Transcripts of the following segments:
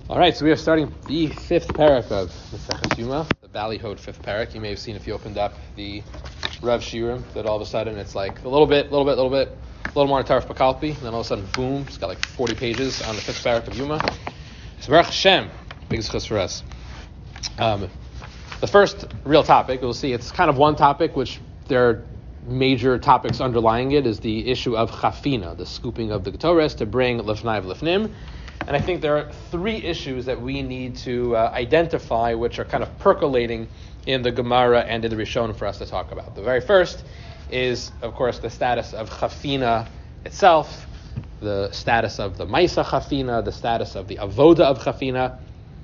All right, so we are starting the fifth parak of Maseches Yuma, the Ballyhode fifth parak. You may have seen if you opened up the Rav Shirim that all of a sudden it's like a little more Tarf Bakalpi, and then all of a sudden, boom, it's got like 40 pages on the fifth parak of Yuma. So Baruch Hashem, big zechus for us. The first real topic, we'll see, it's kind of one topic, which there are major topics underlying it, is the issue of chafina, the scooping of the Ketores to bring lefnai v'lefnim. And I think there are three issues that we need to identify, which are kind of percolating in the Gemara and in the Rishon for us to talk about. The very first is, of course, the status of chafina itself, the status of the Maisa chafina, the status of the avoda of chafina.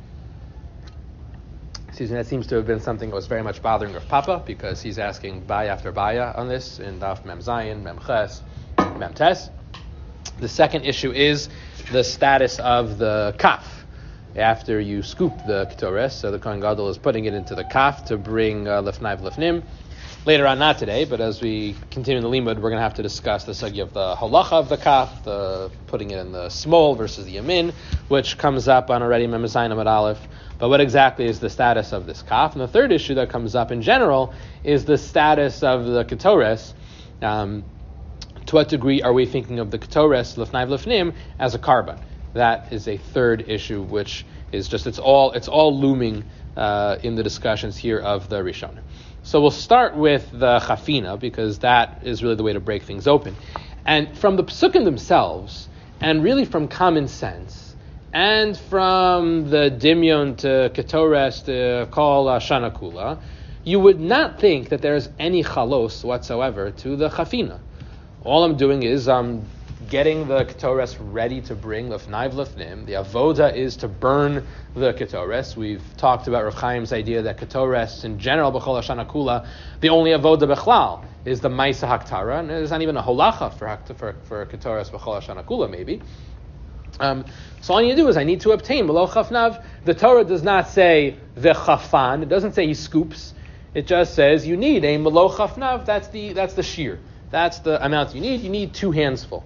Excuse me, that seems to have been something that was very much bothering Rav Papa, because he's asking baya after baya on this in Daf Mem Zayin, Mem Ches, Mem Tes. The second issue is the status of the kaf. After you scoop the ketores, so the Kohen Gadol is putting it into the kaf to bring lefnai v'lefnim. Later on, not today, but as we continue in the limud, we're going to have to discuss the sugya of the halacha of the kaf, the putting it in the small versus the yamin, which comes up on already Mem Zayin Amud Aleph. But what exactly is the status of this kaf? And the third issue that comes up in general is the status of the ketores. To what degree are we thinking of the ketores, lefnai v'lefnim, as a carbon? That is a third issue, which is just, it's all looming in the discussions here of the Rishon. So we'll start with the chafina, because that is really the way to break things open. And from the Pesukim themselves, and really from common sense, and from the Dimyon to ketores to call Shana Kula, you would not think that there's any chalos whatsoever to the chafina. All I'm doing is I'm getting the ketores ready to bring lefnai v'lefnim. The avoda is to burn the ketores. We've talked about Rav Chaim's idea that ketores in general, b'chol hashana kula, the only avoda b'chlal is the ma'isa haktara, and there's not even a holacha for ketores b'chol hashana kula maybe. So all I need to do is I need to obtain melo chafnav. The Torah does not say v'chafan. It doesn't say he scoops. It just says you need a melo chafnav. That's the shear. That's the amount you need. You need 2 hands full.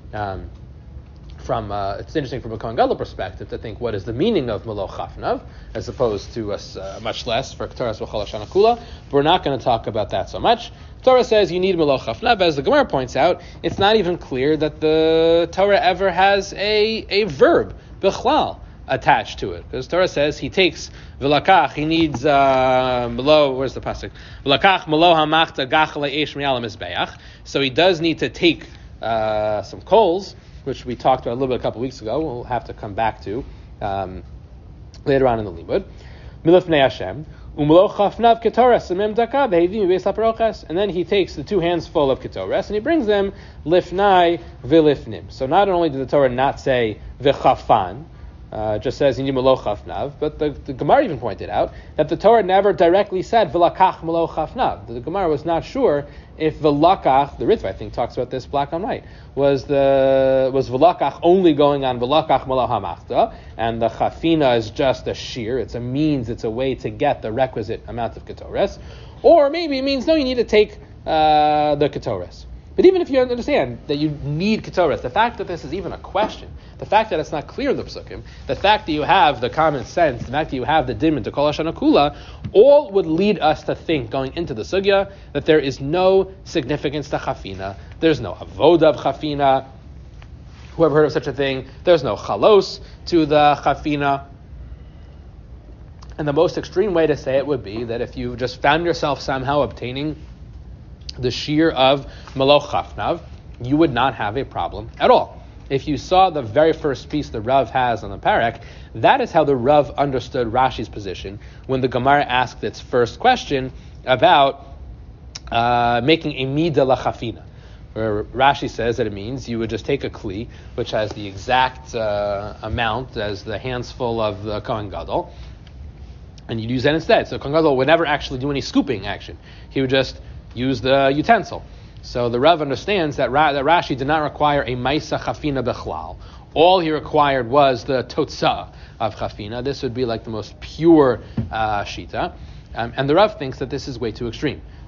It's interesting from a Kohen Gadol perspective to think what is the meaning of Melo Chafnav, as opposed to much less for Ketores V'chol Hashana Kula. But we're not going to talk about that so much. Torah says you need Melo Chafnav. As the Gemara points out, it's not even clear that the Torah ever has a verb, B'chlal, attached to it. Because Torah says he takes V'lakach, he needs Melo, where's the pasuk? V'lakach Melo Hamachta Gachle Eish Mi'al HaMizbeach. So he does need to take some coals, which we talked about a little bit a couple weeks ago. We'll have to come back to later on in the limud. Milifnei Hashem. Umlo chafnav ketores amem daka behevim beis haparoches. And then he takes the 2 hands full of ketores and he brings them lifnai v'lifnim. So not only did the Torah not say v'chafan, just says in Melo Chafnav, but the Gemara even pointed out that the Torah never directly said V'lakach Melo Chafnav. The Gemara was not sure if V'lakach, the Ritva I think talks about this black on white, was V'lakach only going on V'lakach Melo Hamachta, and the Chafina is just a shear, it's a means, it's a way to get the requisite amount of Ketores, or maybe it means no, you need to take the Ketores. But even if you understand that you need ketores, the fact that this is even a question, the fact that it's not clear in the Pesukim, the fact that you have the common sense, the fact that you have the dimin to kol hashana kula, all would lead us to think, going into the sugya, that there is no significance to chafina. There's no avoda of chafina. Whoever heard of such a thing? There's no chalos to the chafina. And the most extreme way to say it would be that if you just found yourself somehow obtaining the shear of Melo Chafnav, you would not have a problem at all. If you saw the very first piece the Rav has on the parak, that is how the Rav understood Rashi's position when the Gemara asked its first question about making a midah lachafina, where Rashi says that it means you would just take a kli, which has the exact amount as the hands full of the Kohen Gadol, and you'd use that instead. So Kohen Gadol would never actually do any scooping action. He would just use the utensil. So the Rav understands that Rashi did not require a Maisa Chafina Bechlal. All he required was the Totzah of Chafina. This would be like the most pure Shita. And the Rav thinks that this is way too extreme.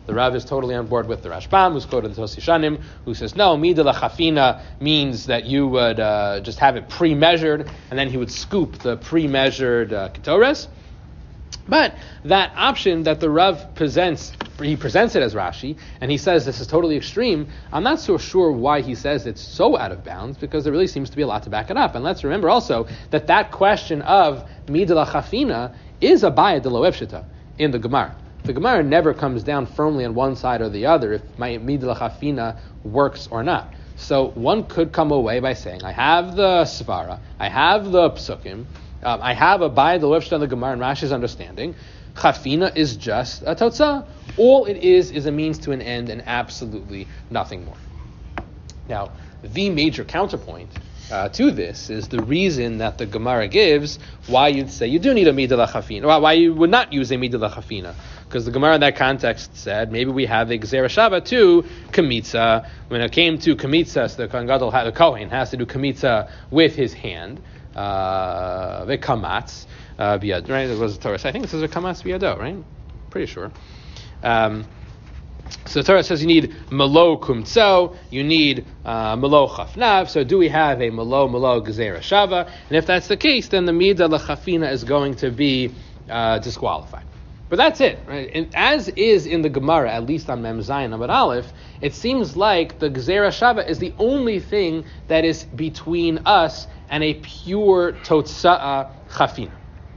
The Rav is totally on board with the Rashbam, who's quoted the Tosi Shanim, who says, no, Mida L'Chafina means that you would just have it pre-measured, and then he would scoop the pre-measured Ketores. But that option that the Rav presents, he presents it as Rashi, and he says this is totally extreme. I'm not so sure why he says it's so out of bounds, because there really seems to be a lot to back it up. And let's remember also that question of Mida L'Chafina is a Baya de Lo Epshita in the Gemara. The Gemara never comes down firmly on one side or the other if my Mida L'Chafina works or not. So one could come away by saying, I have the Svara, I have the Psukim, I have a Baya de Lo Epshita in the Gemara and Rashi's understanding. Chafina is just a Totzah. All it is a means to an end and absolutely nothing more. Now, the major counterpoint to this is the reason that the Gemara gives why you'd say you do need a Midah L'Chafina, why you would not use a Midah L'Chafina. Because the Gemara in that context said maybe we have a Gzera Shava to Kamitza. When it came to Kamitza, so the Kohen Gadol, the Kohen has to do Kamitza with his hand. V'kamatz biyad, right? It was the Torah. I think this is a kamatz biyado, right? Pretty sure. So the Torah says you need malo kumtso, you need malo chafnav. So do we have a malo gezerah shava? And if that's the case, then the midah l'chafina is going to be disqualified. But that's it, right? And as is in the Gemara, at least on Mem Zayin Amud Aleph, it seems like the gezerah shava is the only thing that is between us and a pure totza'a chafina.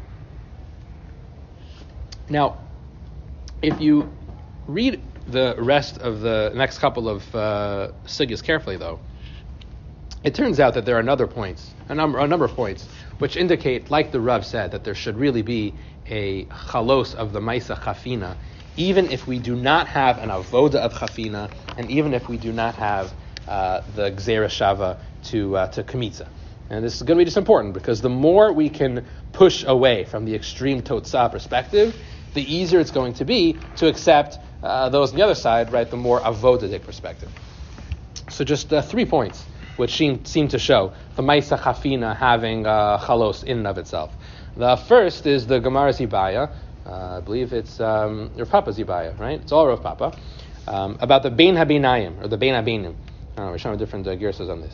Now, if you read the rest of the next couple of sugyas carefully, though, it turns out that there are a number of points, which indicate, like the Rav said, that there should really be a chalos of the Maisa Chafina, even if we do not have an avoda of Chafina, and even if we do not have the Gzera Shava to Kamitza. And this is going to be just important, because the more we can push away from the extreme Totzah perspective, the easier it's going to be to accept those on the other side, right, the more avodadik perspective. So just 3 points, which seem to show the Maisa Chafina having chalos in and of itself. The first is the Gemara Zibaya. I believe it's Rav Papa Zibaya, right? It's all Rav Papa. About the Bein HaBeinayim, or the Bein HaBeinim. We're showing different girsas on this.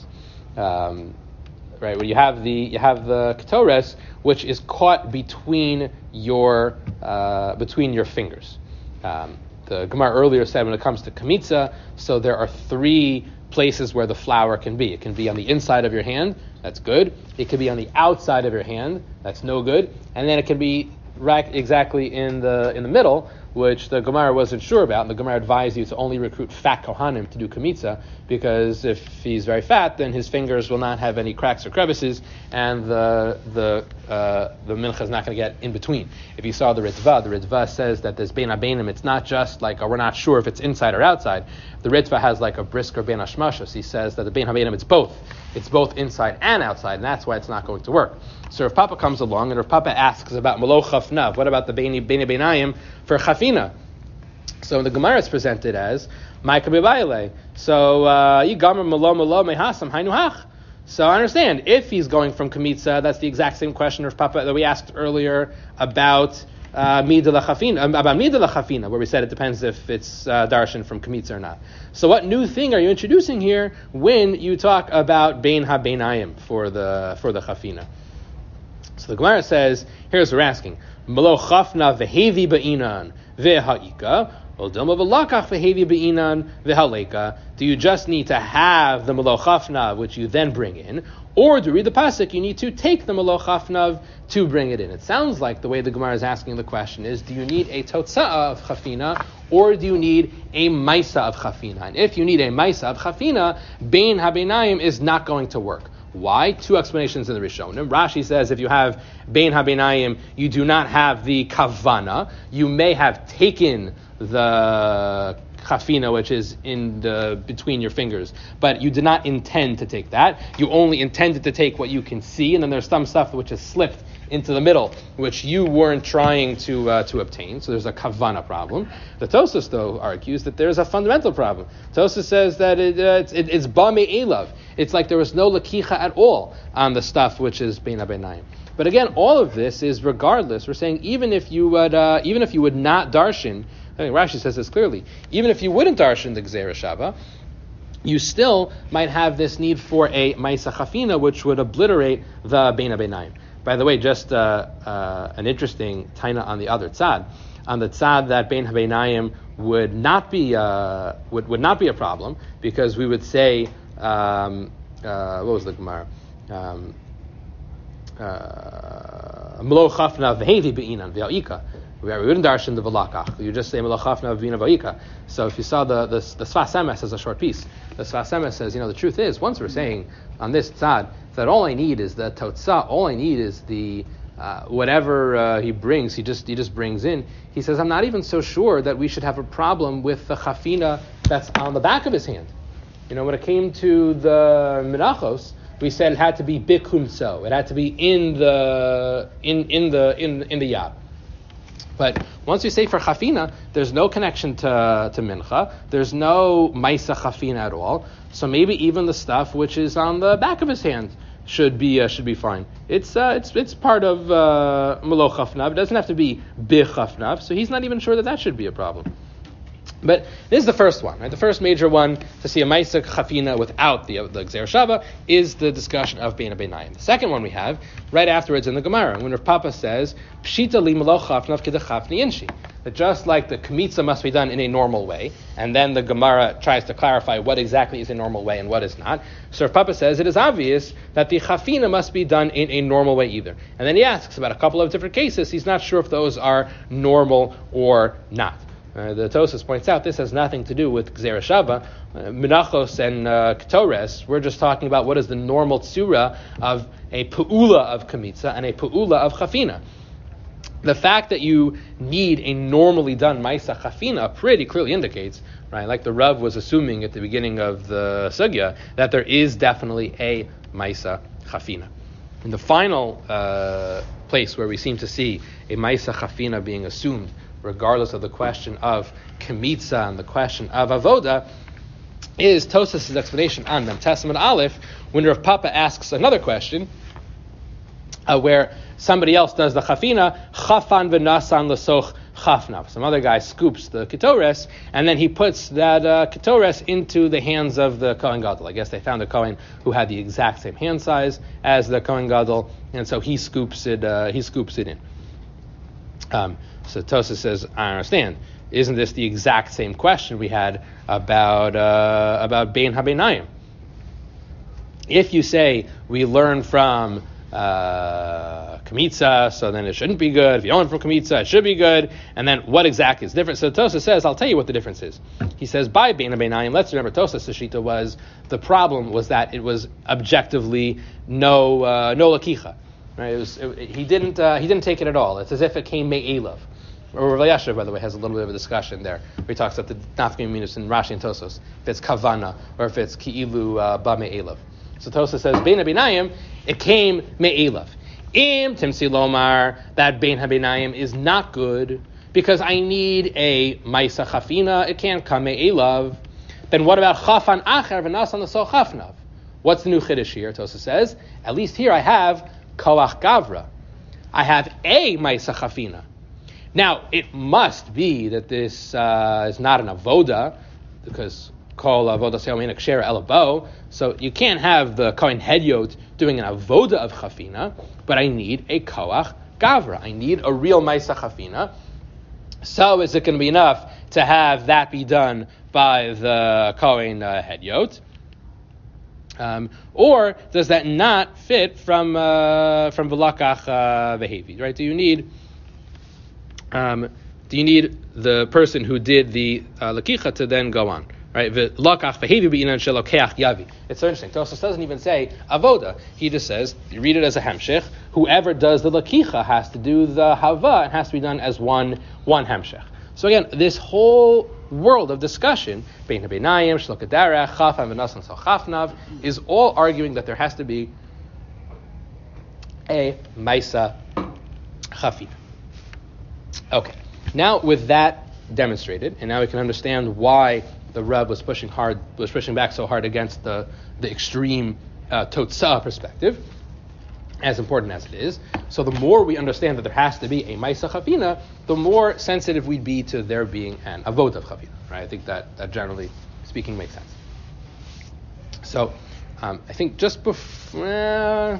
Right, where you have the Ketores, which is caught between your fingers. The Gemara earlier said when it comes to Kamitza, so there are 3 places where the flour can be. It can be on the inside of your hand, that's good. It can be on the outside of your hand, that's no good. And then it can be right exactly in the middle, which the Gemara wasn't sure about. And the Gemara advised you to only recruit fat Kohanim to do Kamitza, because if he's very fat, then his fingers will not have any cracks or crevices, and the mincha is not going to get in between. If you saw the Ritva says that there's Bein HaBeinim, it's not just like, we're not sure if it's inside or outside. The Ritva has like a brisker Bein HaShmashos. He says that the Bein HaBeinim, it's both inside and outside, and that's why it's not going to work. So Rav Papa comes along, and Rav Papa asks about Malo Chafnav. What about the Bein HaBeinayim for Chafina? So the Gemara is presented as Maika B'Baile. So Yigamer Malo Mehasam Hainuhach. So I understand if he's going from Kamitza, that's the exact same question Rav Papa that we asked earlier about Midah L'Chafina, where we said it depends if it's darshan from Kamitza or not. So what new thing are you introducing here when you talk about Bein HaBeinayim for the Chafina? So the Gemara says, here's what we're asking. Malo Chafna v'hevi ba'inan v'ha'ika, or dilma v'lakach v'hevi ba'inan v'haleka. Do you just need to have the Malo Chafna, which you then bring in, or to read the pasuk, you need to take the Malo Chafna to bring it in? It sounds like the way the Gemara is asking the question is, do you need a Totzah of Chafina, or do you need a Maisa of Chafina? And if you need a Maisa of Chafina, Bein HaBeinayim is not going to work. Why? 2 explanations in the Rishonim. Rashi says if you have Bein HaBeinayim, you do not have the Kavana. You may have taken the Chafina, which is in between your fingers, but you did not intend to take that. You only intended to take what you can see, and then there's some stuff which is slipped into the middle, which you weren't trying to obtain. So there's a kavana problem. The Tosas, though, argues that there's a fundamental problem. Tosas says that it's ba me'elav. It's like there was no lakicha at all on the stuff which is bein HaBeinayim. But again, all of this is regardless. We're saying even if you would not darshan I think Rashi says this clearly. Even if you wouldn't darshan the Gzeira Shava, you still might have this need for a Maisa Chafina, which would obliterate the Bein HaBeinayim. By the way, just an interesting taina on the other tzad. On the tzad that Bein HaBeinayim would not be a problem, because we would say, what was the Gemara? Melo chafna v'hevi be'inan v'ya'ika. We wouldn't darshan the v'lakach. You just say melo chafna v'ina v'ya'ika. So if you saw the Sfas Emes as a short piece, the Sfas Emes says, the truth is, once we're saying on this tzad that all I need is the totzah, all I need is the whatever he brings, he just brings in. He says, I'm not even so sure that we should have a problem with the chafina that's on the back of his hand. When it came to the menachos, we said it had to be bikumso. It had to be in the yad. But once you say for chafina, there's no connection to mincha. There's no maisa chafina at all. So maybe even the stuff which is on the back of his hand should be fine. It's part of melo chafnav. It doesn't have to be bichafnav. So he's not even sure that should be a problem. But this is the first one, right? The first major one to see a Maisa Chafina without the Gzeira Shava is the discussion of Bein HaBeinayim. The second one we have right afterwards in the Gemara, when Rav Papa says, Pshita li melo chafnav kedachafni inshi. That just like the Kmitza must be done in a normal way, and then the Gemara tries to clarify what exactly is a normal way and what is not. So Rav Papa says it is obvious that the Chafina must be done in a normal way either. And then he asks about a couple of different cases. He's not sure if those are normal or not. The Tosas points out this has nothing to do with Gzeira Shava, Menachos and Ketores. We're just talking about what is the normal tzura of a Pu'ula of Kamitza and a Pu'ula of Chafina. The fact that you need a normally done Maisa Chafina pretty clearly indicates, right, like the Rav was assuming at the beginning of the Sugya, that there is definitely a Maisa Chafina. In the final place where we seem to see a Maisa Chafina being assumed, regardless of the question of Kemitza and the question of Avoda, is Tosas' explanation on Mem Testament Aleph, when Rav Papa asks another question, where somebody else does the Chafina, Chafan v'nasan l'soch chafnav. Some other guy scoops the Ketores, and then he puts that Ketores into the hands of the Kohen Gadol. I guess they found a Kohen who had the exact same hand size as the Kohen Gadol, and so he scoops it in. So Tosa says, I understand. Isn't this the exact same question we had about Bein HaBeinayim? If you say we learn from Kamitza, so then it shouldn't be good. If you don't learn from Kamitza, it should be good. And then what exactly is different? So Tosa says, I'll tell you what the difference is. He says, by Bein HaBeinayim, let's remember Tosa's Shita was, the problem was that it was objectively no lakicha. Right? He didn't take it at all. It's as if it came me'elav. Or Rav Elyashiv, by the way, has a little bit of a discussion there, where he talks about the nafkim minus in Rashi and Tosos, if it's kavana or if it's ki'ilu ba me'elav. So Tosos says Bein HaBeinayim, it came me'elav. Im timsi lomar, that Bein HaBeinayim is not good because I need a maisa chafina. It can't come me'elav. Then what about chafan acher v'nasan l'so chafnav? What's the new chiddush here? Tosos says, at least here I have koach gavra. I have a maisa chafina. Now, it must be that this is not an avoda, because kol avoda se'omein kshera elabo, so you can't have the kohen hedyot doing an avoda of chafina, but I need a koach gavra. I need a real maisa chafina. So is it going to be enough to have that be done by the kohen hedyot? Or does that not fit from v'lakach v'hevi? Right? Do you need the person who did the lakicha to then go on? Right? V'lakach v'hevi b'inan shelokeach yavi. It's so interesting. Tosfos doesn't even say avoda. He just says, you read it as a hemshech. Whoever does the lakicha has to do the hava. It has to be done as one hemshech. So again, this whole world of discussion, Bein HaBeinayim, Shlok HaDarech, Chafan v'nasan so chafnav, is all arguing that there has to be a Maisa Chafina. Okay, now with that demonstrated, and now we can understand why the Rav was pushing back so hard against the extreme Totzah perspective. as important as it is. So the more we understand that there has to be a Maisa Chavina, the more sensitive we'd be to there being an Avod of Chavina. Right? I think that generally speaking makes sense. So I think just before...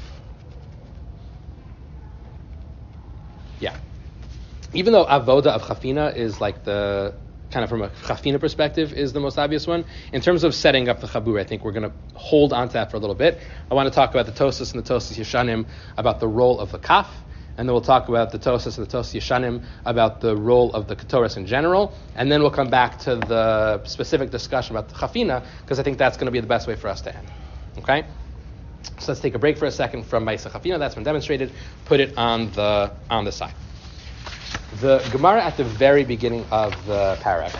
even though Avoda of Chafina is like the, kind of from a Chafina perspective, is the most obvious one, in terms of setting up the Chabur, I think we're going to hold on to that for a little bit. I want to talk about the Tosas and the Tosas Yeshanim about the role of the Kaf, and then we'll talk about the Tosas and the Tosas Yeshanim about the role of the Ketores in general, and then we'll come back to the specific discussion about the Chafina, because I think that's going to be the best way for us to end. Okay? So let's take a break for a second from Maisa Chafina. That's been demonstrated. Put it on the side. The Gemara at the very beginning of the parak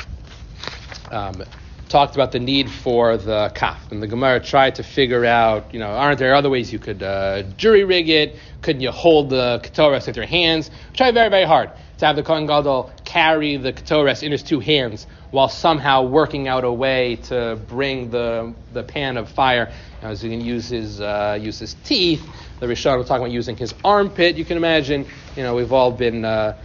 talked about the need for the kaf, and the Gemara tried to figure out, aren't there other ways you could jury rig it? Couldn't you hold the ketores with your hands? Try very, very hard to have the Kohen Gadol carry the ketores in his two hands while somehow working out a way to bring the pan of fire. So he can use his teeth. The Rishon was talking about using his armpit. You can imagine, we've all been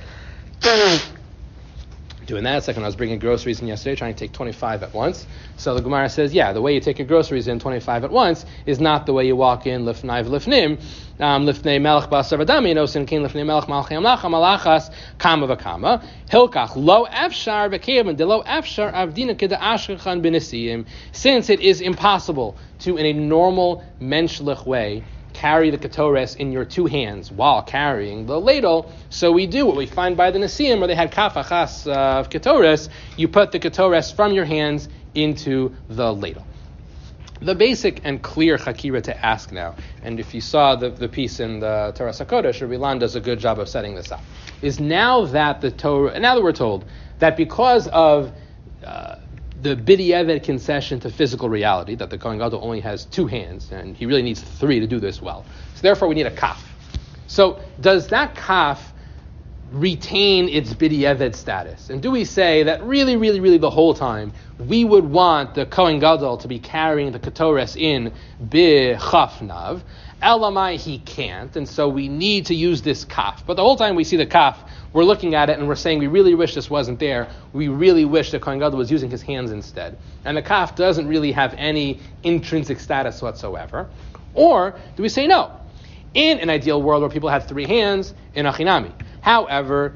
doing that. It's like when I was bringing groceries in yesterday, trying to take 25 at once. So the Gemara says, the way you take your groceries in 25 at once is not the way you walk in lifnai v'lifnim, lifnei melech b'asar v'dami, nosin kin lifnei melech malchei amlacha malachas kama v'kama, hilkach lo afshar v'keivan de lo afshar avdina kida ashrechan b'nesiyim. Since it is impossible to, in a normal menschlich way, carry the ketores in your two hands while carrying the ladle, so we do what we find by the Nesiim, where they had kaf achas of ketores. You put the ketores from your hands into the ladle. The basic and clear chakira to ask now, and if you saw the piece in the Torah HaKodesh, Rabbi Lan does a good job of setting this up, is now that we're told that because of the b'di'evet concession to physical reality, that the Kohen Gadol only has two hands, and he really needs three to do this well. So therefore we need a kaf. So does that kaf retain its b'di'evet status? And do we say that really, really, really the whole time we would want the Kohen Gadol to be carrying the ketores in b'chafnav, elamai he can't, and so we need to use this kaf. But the whole time we see the kaf, we're looking at it and we're saying we really wish this wasn't there. We really wish the Kohen Gadol was using his hands instead. And the kaf doesn't really have any intrinsic status whatsoever. Or do we say no? In an ideal world where people had three hands, in achinami. However,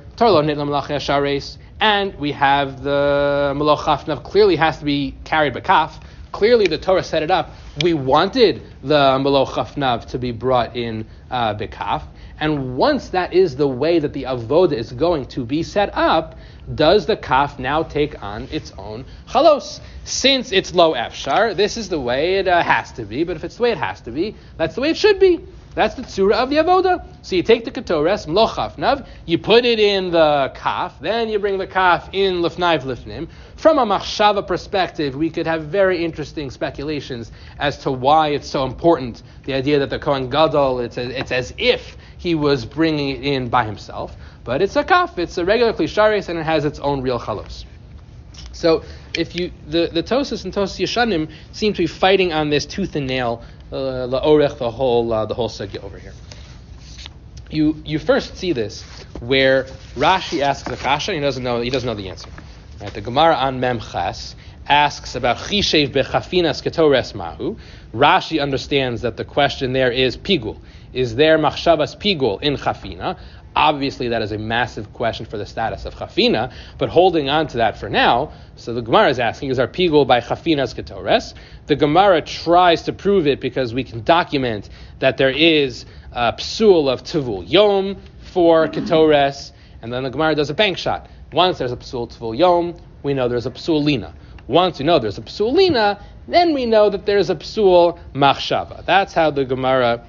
and we have the Maloch Chafnav clearly has to be carried by kaf. Clearly the Torah set it up. We wanted the Maloch Chafnav to be brought in b'kaf. And once that is the way that the avoda is going to be set up, does the kaf now take on its own chalos? Since it's lo efshar, this is the way it has to be. But if it's the way it has to be, that's the way it should be. That's the tzura of the avoda. So you take the ketores, mlo chafnav, you put it in the kaf, then you bring the kaf in lifnai v'lifnim. From a machshava perspective, we could have very interesting speculations as to why it's so important. The idea that the Kohen Gadol, it's as if he was bringing it in by himself. But it's a kaf, it's a regular klisharis, and it has its own real chalos. So if the Tosas and Tosas Yeshanim seem to be fighting on this tooth and nail, la'orech, the whole sugya over here. You first see this where Rashi asks the kasha, and he doesn't know the answer. Right? The Gemara on Memchas asks about chishev bechafinas ketores mahu. Rashi understands that the question there is pigul. Is there machshavas pigul in chafina? Obviously, that is a massive question for the status of chafina, but holding on to that for now, so the Gemara is asking, is our pigul by chafinas ketores? The Gemara tries to prove it because we can document that there is a psul of tevul yom for ketores, and then the Gemara does a bank shot. Once there's a psul tevul yom, we know there's a psul lina. Once we know there's a psul lina, then we know that there's a psul machshava. That's how the Gemara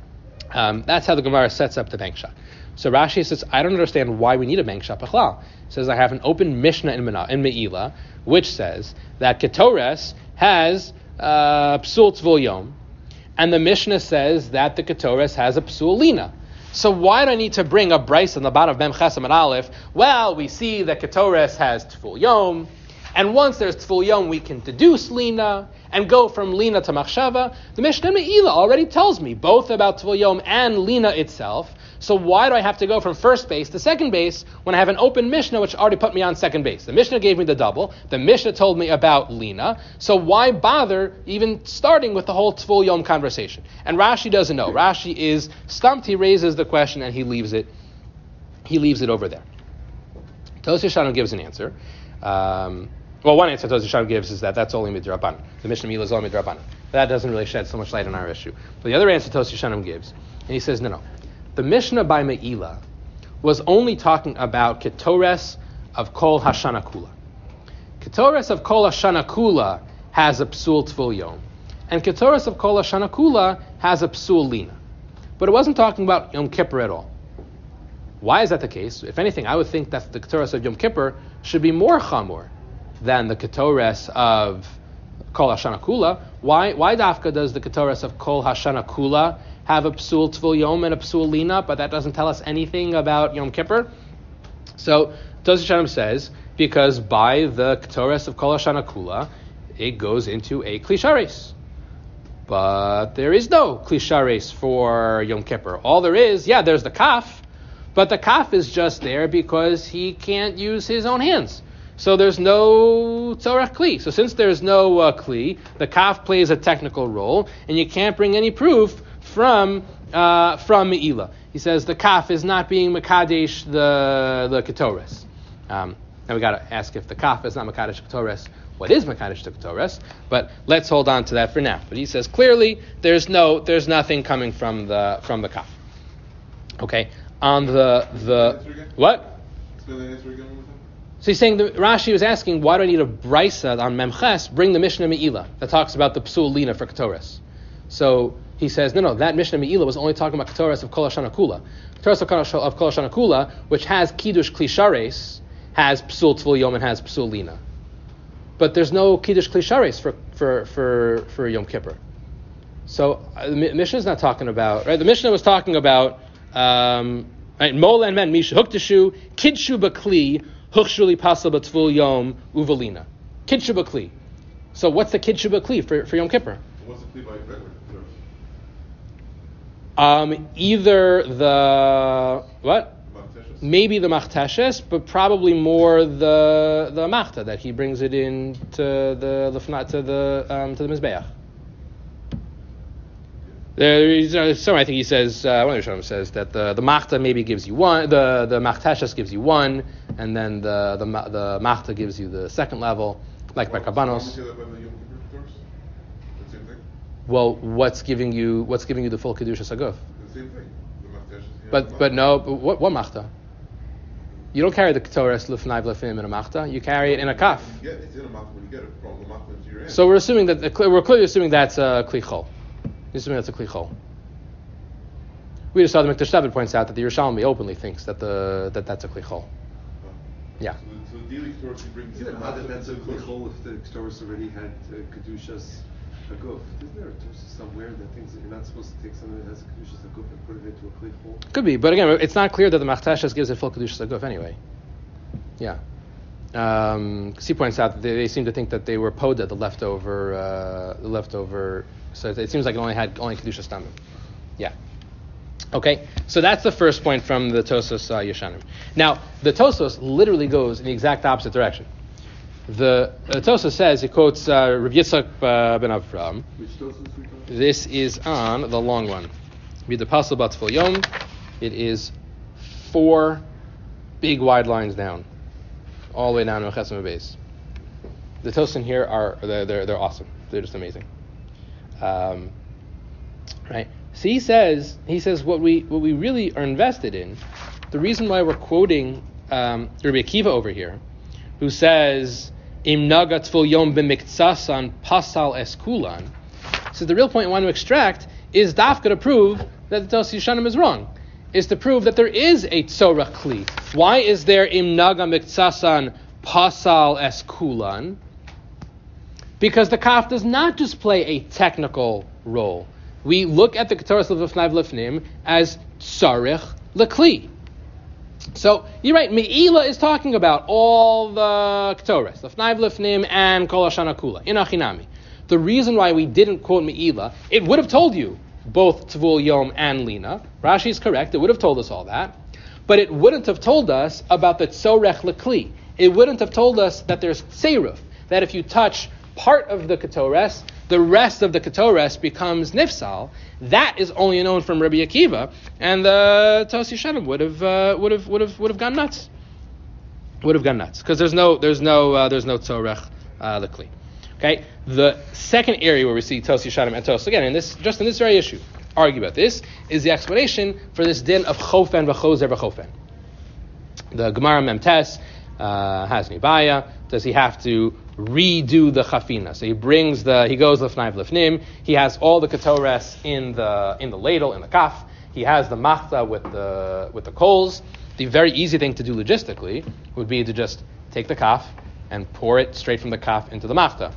sets up the bank shot. So Rashi says, I don't understand why we need a bank shot b'chlal. Says, I have an open Mishnah in Me'ila, which says that ketores has psul tvul yom, and the Mishnah says that the ketores has a psul lina. So why do I need to bring a bris on the bottom of Mem Chesam and Aleph? Well, we see that ketores has tvul yom, and once there's tvul yom, we can deduce lina, and go from Lina to Machshava, the Mishnah Me'ila already tells me both about Tvul Yom and Lina itself. So why do I have to go from first base to second base when I have an open Mishnah which already put me on second base? The Mishnah gave me the double. The Mishnah told me about Lina. So why bother even starting with the whole Tvul Yom conversation? And Rashi doesn't know. Rashi is stumped. He raises the question and he leaves it over there. Tos Yeshanim gives an answer. One answer Tos Yeshanim gives is that that's only midrabanan. The Mishnah Me'ila is only midrabanan. That doesn't really shed so much light on our issue. But the other answer Tos Yeshanim gives, and he says, no. The Mishnah by Me'ila was only talking about Ketores of Kol Hashana Kula. Ketores of Kol Hashana Kula has a Psul Tvul Yom, and Ketores of Kol Hashana Kula has a Psul Lina. But it wasn't talking about Yom Kippur at all. Why is that the case? If anything, I would think that the Ketores of Yom Kippur should be more chamor than the Ketores of Kol Hashana Kula. Why dafka does the Ketores of Kol Hashana Kula have a Psul Tvul Yom and a Psul Lina, but that doesn't tell us anything about Yom Kippur? So Tos Yeshanim says, because by the Ketores of Kol Hashana Kula, it goes into a Klishares. But there is no Klishares for Yom Kippur. All there is, there's the Kaf, but the Kaf is just there because he can't use his own hands. So there's no Tzorach Kli. So since there's no Kli, the Kaf plays a technical role, and you can't bring any proof from Me'ila. He says the Kaf is not being Makadesh the Ketores. Now we got to ask if the Kaf is not Makadesh Ketores, what is Makadesh Ketores? But let's hold on to that for now. But he says clearly there's nothing coming from the Kaf. Okay. On the what? So he's saying Rashi was asking, why do I need a brisa on Memches? Bring the Mishnah Me'ila that talks about the Psul Lina for Ketores. So he says, no, that Mishnah Me'ila was only talking about Ketores of Kol Hashana Kula. Ketores of Kol Hashana Kula, which has Kiddush Klishares, has Psul Tvul Yom and has Psul Lina. But there's no Kiddush Klishares for Yom Kippur. So the Mishnah is not talking about, right? The Mishnah was talking about Mol and Men, Misha Huktashu, Kidshu Bakli, Hukshuli Pasal Batvul Yom, Uvalina. Kidshu Bakli. So what's the Kidshu Bakli for Yom Kippur? What's the Kli by regular? Either the what? Maybe the machteshes, but probably more the machta that he brings it in to the mizbeach. So I think he says one of the Rishonim says that the machta maybe gives you one, the machteshes gives you one, and then the machta gives you the second level, like by Kabbanos. Well, what's giving you the full Kedushas Haguf? The same thing. But what machta? You don't carry the Ketores Lufnai Lefim in a machta. You carry it in a kaf. It's in a machta when you get it from the machta into your hand. So we're assuming that we're clearly assuming that's a klichol. We're assuming that's a klichol. We just saw the Mikdash David points out that the Yerushalmi openly thinks that that's a klichol. Yeah. So the daily Ketores he brings. Yeah, how did that's a klichol if the Ketores already had Kedushas Haguf? Isn't there somewhere that thinks that you're not supposed to take something that has Kedushas Haguf and put it into a klichol? Could be, but again, it's not clear that the Machteshes gives it full Kedushas Haguf anyway. Yeah. He points out that they seem to think that they were poda, the leftover. So it seems like it only Kedushas Tamim. Yeah. Okay, so that's the first point from the Tosos Yeshanim. Now, the Tosos literally goes in the exact opposite direction. The Tosos says, he quotes Rav Yitzchak ben Avram. Which Tosos we talking? This is on the long one. Be the Pasal Batzvul Yom. It is 4 big wide lines down, all the way down to Chesem Beis. The Tosos in here they're awesome. They're just amazing. Right. So he says what we really are invested in. The reason why we're quoting Rabbi Akiva over here, who says Im naga tful yom b'miktsasan pasal eskulan. So the real point I want to extract is dafka to prove that the Tos Yeshanim is wrong. Is to prove that there is a tzorach kli. Why is there Im naga miktsasan pasal eskulan? Because the kaf does not just play a technical role. We look at the Ketores Lefnai Lefnim as tzarich lekli. So you're right. Me'ila is talking about all the Ketores Lefnai Lefnim and Kol Hashana Kula in Achinami. the reason why we didn't quote Me'ila, it would have told you both Tvul Yom and Lina. Rashi is correct, it would have told us all that. But it wouldn't have told us about the Tzorech L'Kli. It wouldn't have told us that there's Tseiruf, that if you touch part of the Ketores, the rest of the Ketores becomes Nifsal. That is only known from Rabbi Akiva, and the Tos Yeshanim would have gone nuts. Would have gone nuts because there's no Tzorech L'Kli. Okay, the second area where we see Tos Yeshanim and Tos again in this very issue argue about this is the explanation for this din of Chofen v'Chozer v'Chofen. The Gemara Memtes has Nibaya. Does he have to redo the chafina? So he goes lefnai v'lefnim. He has all the ketores in the ladle, in the kaf. He has the machta with the coals. The very easy thing to do logistically would be to just take the kaf and pour it straight from the kaf into the machta.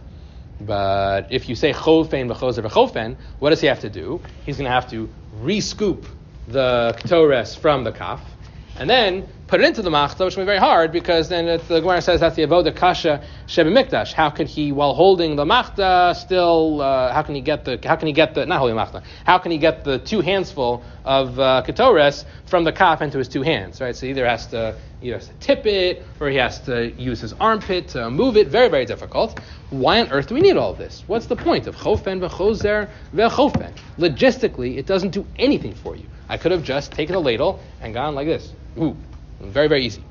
But if you say chofen v'chozer v'chofen, what does he have to do? He's going to have to re-scoop the ketores from the kaf, and then put it into the machta, which will be very hard because then the Gemara says that's the avoda kasha shebemikdash. How could he, while holding the machta, still? How can he get the not holding the machta? How can he get the 2 handsful of ketores from the kaf into his 2 hands? Right. So he either has to tip it or he has to use his armpit to move it. Very, very difficult. Why on earth do we need all of this? What's the point of chofen v'chozer v'chofen? Logistically, it doesn't do anything for you. I could have just taken a ladle and gone like this. Ooh. Very, very easy.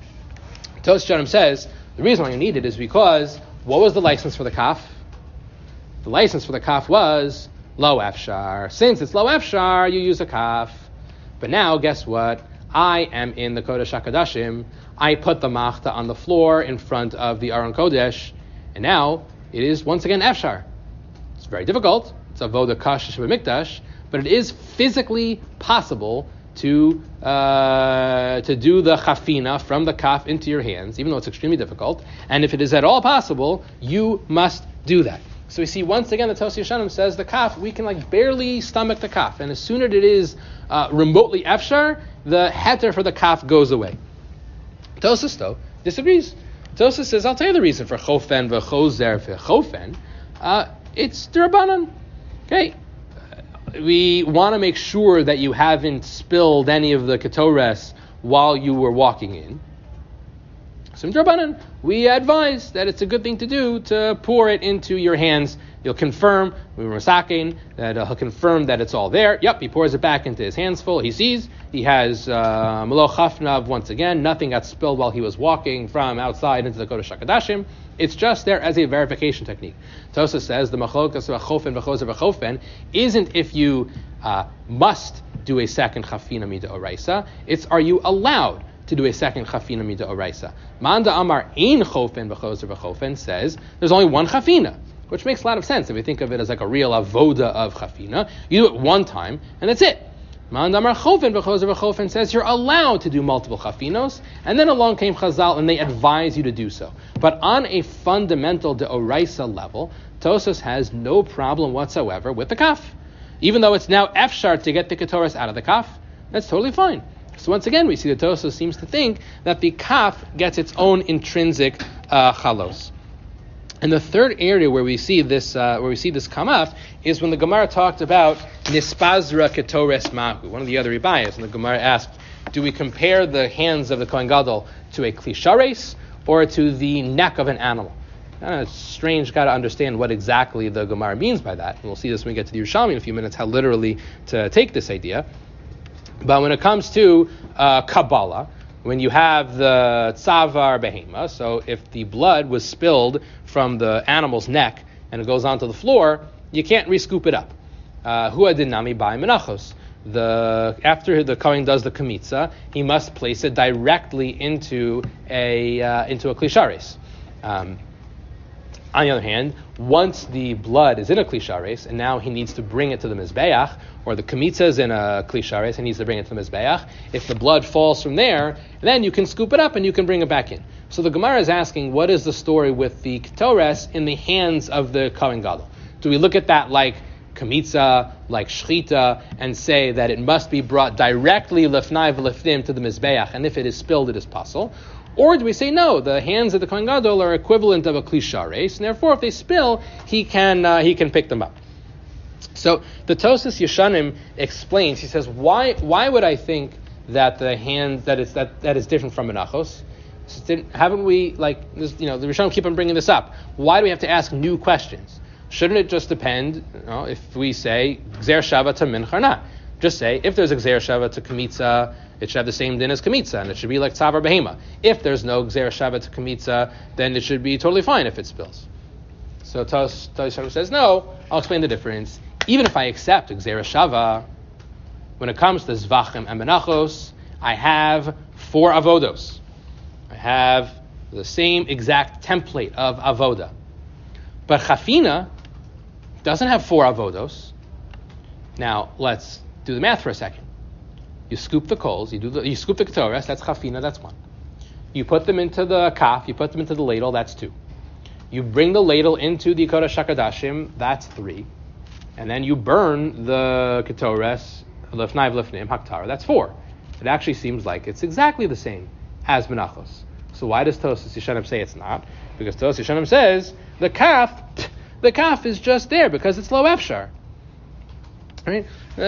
Tos Yeshanim says the reason why you need it is because what was the license for the kaf? The license for the kaf was lo afshar. Since it's lo afshar, you use a kaf. But now, guess what? I am in the Kodesh HaKodashim. I put the machta on the floor in front of the Aron Kodesh, and now it is once again afshar. It's very difficult. It's avoda kasha shebemikdash, but it is physically possible to do the chafina from the kaf into your hands, even though it's extremely difficult. And if it is at all possible, you must do that. So we see once again the Tos Yeshanim says the kaf, we can barely stomach the kaf, and as soon as it is remotely efshar, the heter for the kaf goes away. Tosas though disagrees. Tosas says, I'll tell you the reason for chofen v'chozer v'chofen. It's d'Rabbanan. Okay. We want to make sure that you haven't spilled any of the ketores while you were walking in. So in D'Rabbanan, we advise that it's a good thing to do to pour it into your hands. You'll confirm, we were masakin, that he'll confirm that it's all there. Yep, he pours it back into his hands full. He sees he has Melo Chafnav once again. Nothing got spilled while he was walking from outside into the Kodesh HaKodashim. It's just there as a verification technique. Tosa says the machlokas v'chofen v'chozer v'chofen isn't if you must do a second chafina mida oraisa. It's are you allowed to do a second chafina mida oraisa. Manda Amar ein chofen v'chozer v'chofen says there's only one chafina, which makes a lot of sense if we think of it as like a real avoda of chafina. You do it one time and that's it. Manda Amar chofen v'chozer v'chofen says you're allowed to do multiple chafinos, and then along came Chazal and they advise you to do so. But on a fundamental deoraisa level, Tosas has no problem whatsoever with the kaf. Even though it's now efshar to get the ketores out of the kaf, that's totally fine. So once again, we see that Tosas seems to think that the kaf gets its own intrinsic chalos. And the third area where we see this come up is when the Gemara talked about nispazra ketores mahu. One of the other ribayas, and the Gemara asked, do we compare the hands of the Kohen Gadol to a klishares or to the neck of an animal? It's strange, got to understand what exactly the Gemara means by that. And we'll see this when we get to the Yerushalmi in a few minutes, how literally to take this idea. But when it comes to Kabbalah, when you have the tzavar behema, so if the blood was spilled from the animal's neck and it goes onto the floor, you can't re-scoop it up. Hua dinami by menachos. After the Kohen does the kamitza, he must place it directly into a klishares. On the other hand, once the blood is in a klishares, and now he needs to bring it to the mizbeach, or the kamitza is in a klishares, he needs to bring it to the mizbeach. If the blood falls from there, then you can scoop it up and you can bring it back in. So the Gemara is asking, what is the story with the ketores in the hands of the Kohen Gadol? Do we look at that like kamitza, like shchita, and say that it must be brought directly lefnai v'lefnim to the mizbeach, and if it is spilled, it is pasul? Or do we say no? The hands of the Kohen Gadol are equivalent of a Kli Shareis, and therefore if they spill, he can pick them up. So the Tosas Yeshanim explains. He says, why would I think that the hand that is different from menachos? Haven't we the Rishonim keep on bringing this up? Why do we have to ask new questions? Shouldn't it just depend? If we say Gzer Shava to Mincha or not, just say if there's a Gzer Shava to Kamitza, it should have the same din as Kamitza, and it should be like Tzavar Behema. If there's no Gzer Shava to Kamitza, then it should be totally fine if it spills. So Tosha says, no, I'll explain the difference. Even if I accept Gzer Shava, when it comes to Zvachim and Menachos, I have 4 avodos. I have the same exact template of avoda. But Chafina doesn't have 4 avodos. Now, let's do the math for a second. You scoop the coals, you scoop the Ketores, that's Chafina, that's 1. You put them into the kaf, you put them into the ladle, that's 2. You bring the ladle into the Kodesh HaKodashim, that's 3. And then you burn the Ketores, Lefnai V'Lefnim, Haktara, that's 4. It actually seems like it's exactly the same as Menachos. So why does Tosas Yeshanim say it's not? Because Tosas Yeshanim says the kaf is just there because it's lo efshar. Right?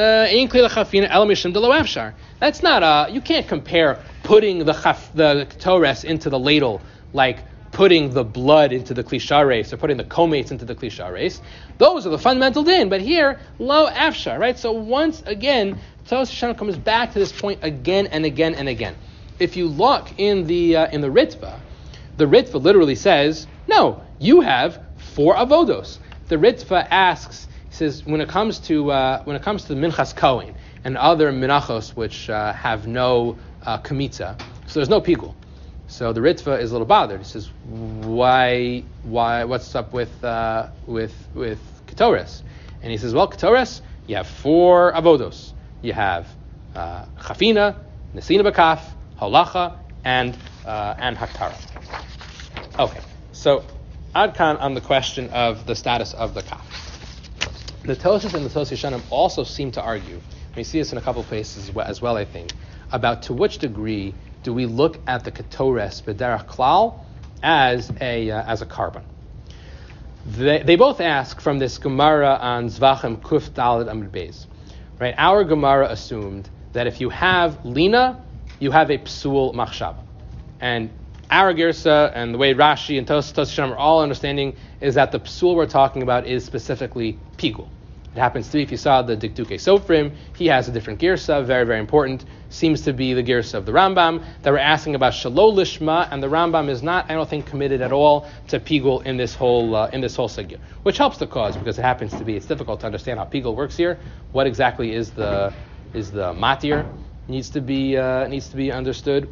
That's not you can't compare putting the Ketores into the ladle like putting the blood into the Kli Shareis or putting the komates into the Kli Shareis. Those are the fundamental din, but here lo efshar, right? So once again, Tosas Yeshanim comes back to this point again and again and again. If you look in the Ritva literally says, no, you have 4 avodos. The Ritva asks, he says, when it comes to Minchas Kohen and other Menachos which have no Kamitza, so there's no Pigul. So the Ritva is a little bothered. He says, why, what's up with Ketores? And he says, well, Ketores, you have 4 avodos. You have Chafina, Nesina B'Kaf, Halacha, and Haktara. Okay, so Adkan on the question of the status of the kaf. The Tosas and the Tosas Yeshanim also seem to argue, we see this in a couple of places as well, I think, about to which degree do we look at the Ketores B'derach Klal as a carbon. They both ask from this Gemara on Zvachim Kuf Daled Amud Beis. Right? Our Gemara assumed that if you have Lina, you have a psul machshava. And our Girsa and the way Rashi and Tosas Yeshanim are all understanding is that the psul we're talking about is specifically pigul. It happens to be, if you saw the Dikduke Sofrim, he has a different Girsa, very, very important. Seems to be the Girsa of the Rambam that we're asking about Shalol Lishma, and the Rambam is not, I don't think, committed at all to pigul in this whole sugya, which helps the cause because it happens to be, it's difficult to understand how pigul works here. What exactly is the matir needs to be understood.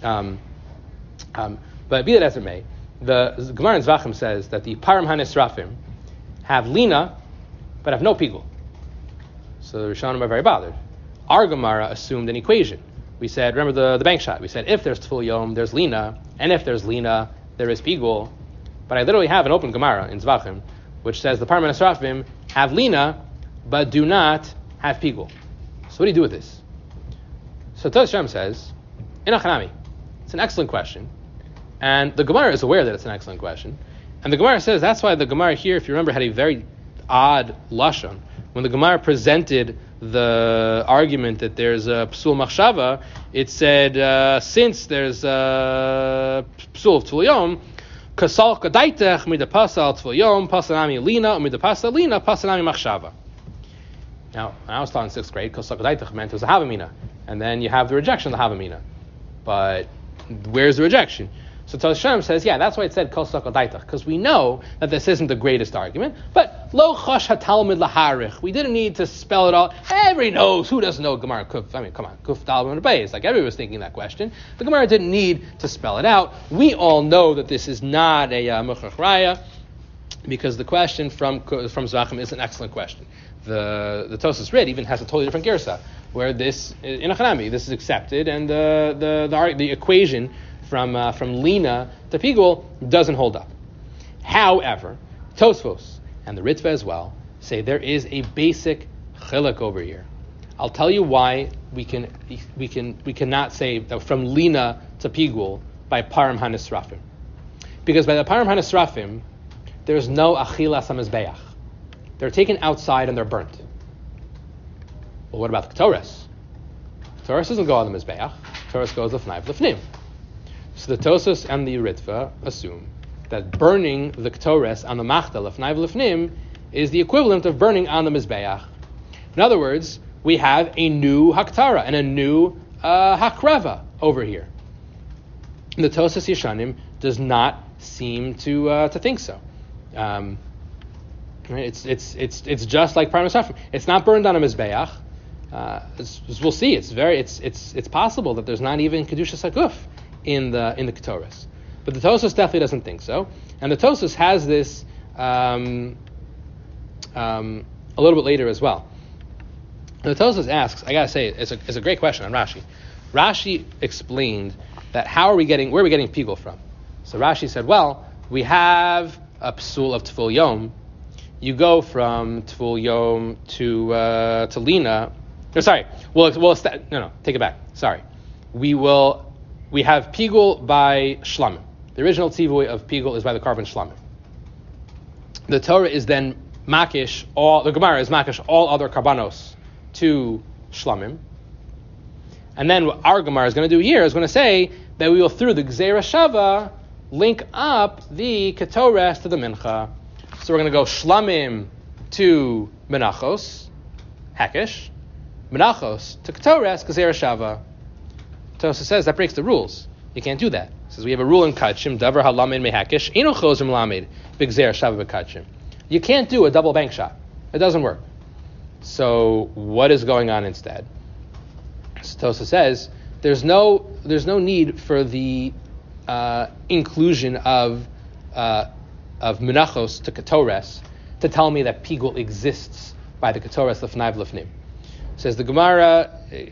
But be that as it may, the Gemara in Zvachim says that the Param HaNisrafim have Lina, but have no Pigul. So the Rishonim are very bothered. Our Gemara assumed an equation. We said, remember the bank shot, we said if there's Tful Yom, there's Lina, and if there's Lina, there is Pigul. But I literally have an open Gemara in Zvachim, which says the Param HaNisrafim have Lina, but do not have Pigul. So what do you do with this? So Tosas Yeshanim says, Inachanami. It's an excellent question. And the Gemara is aware that it's an excellent question. And the Gemara says that's why the Gemara here, if you remember, had a very odd lashon. When the Gemara presented the argument that there's a psul machshava, it said, since there's a psul of Tful Yom, kasal kadaitech midapasal Tful Yom, pasanami lina, midapasal lina, pasanami machshava. Now, I was taught in 6th grade, kasal kadaitech meant it was a havamina. And then you have the rejection of the havamina. But where's the rejection? So Tosas Yeshanim says, yeah, that's why it said kol sakal daitach, because we know that this isn't the greatest argument, but lo chosh hatalmud laharich. We didn't need to spell it all. Everybody knows. Who doesn't know Gemara Kuf? I mean, come on, Kuf Daled Amud Beis. Like everybody was thinking that question. The Gemara didn't need to spell it out. We all know that this is not a Mechach Raya, because the question from Zvachim is an excellent question. The Tosas Rid even has a totally different girsa, where this in Achanami this is accepted, and the equation from Lina to Pigul doesn't hold up. However, Tosfos and the Ritva as well say there is a basic chiluk over here. I'll tell you why we cannot say that from Lina to Pigul by parim hanisrafim. Because by the parim hanisrafim, there's no achilas hamizbeach. They're taken outside and they're burnt. Well, what about the Ketores? Ketores doesn't go on the mizbeach. Ketores goes lefnai v'lefnim. So the Tosas and the Ritva assume that burning the Ketores on the machta lefnai v'lefnim is the equivalent of burning on the mizbeach. In other words, we have a new haktara and a new hakrava over here. The Tosas Yeshanim does not seem to think so. It's just like Parim Hanisrafim. It's not burned on a mizbeach. As we'll see, it's possible that there's not even Kedushas HaGuf in the Ketores. But the Tosas definitely doesn't think so. And the Tosas has this a little bit later as well. The Tosas asks, I gotta say, it's a great question on Rashi. Rashi explained that where are we getting pigul from? So Rashi said, well, we have a psul of Tful Yom. You go from Tful Yom to Lina. No, sorry. Take it back. Sorry. We have pigul by shlamim. The original tzivui of pigul is by the carbon shlamim. The Torah is then makish the Gemara is makish all other karbanos to shlamim. And then what our Gemara is going to do here is going to say that we will, through the Gzeira Shava, link up the Ketores to the Mincha. So we're going to go shlamim to menachos, hekesh, menachos to Ketores, Gzeira Shava. Tosa says that breaks the rules. You can't do that. It says we have a rule in Kachim, davar halamed mehakesh, eno chozim lamed, b'gzeira shava b'kachim. You can't do a double bank shot. It doesn't work. So what is going on instead? So Tosa says there's no need for the inclusion of menachos to Ketores to tell me that pigul exists by the Ketores lefnai v'lefnim. Says the Gemara